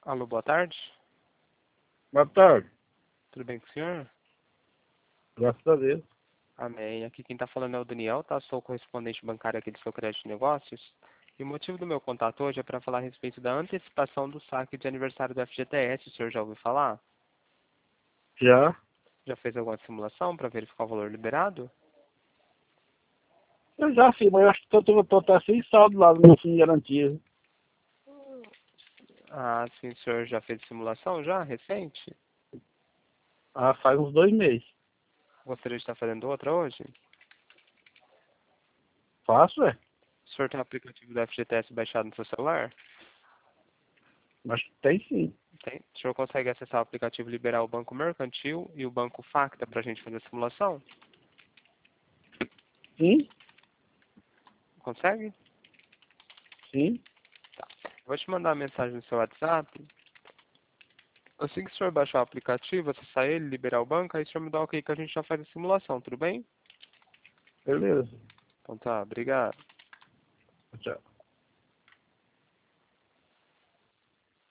Alô, boa tarde. Boa tarde, Tudo bem com o senhor? graças a Deus. Amém. Aqui quem está falando é o Daniel, tá? Sou o correspondente bancário aqui do seu crédito de negócios. E o motivo do meu contato hoje é para falar a respeito da antecipação do saque de aniversário do FGTS. O senhor já ouviu falar? Já? Já fez alguma simulação para verificar o valor liberado? Eu já fiz, mas eu acho que eu tô até sem saldo lá no meu fundo de garantia. Ah, sim, o senhor já fez simulação já, recente? Ah, faz uns 2 meses. Gostaria de estar fazendo outra hoje? Faço, é? O senhor tem o aplicativo do FGTS baixado no seu celular? Mas tem sim. Tem. O senhor consegue acessar o aplicativo, liberar o Banco Mercantil e o Banco Facta para a gente fazer a simulação? Sim? Consegue? Sim? Vou te mandar uma mensagem no seu WhatsApp. Assim que o senhor baixar o aplicativo, acessar ele, liberar o banco, aí o senhor me dá o ok que a gente já faz a simulação, tudo bem? Beleza. Então tá, obrigado. Tchau.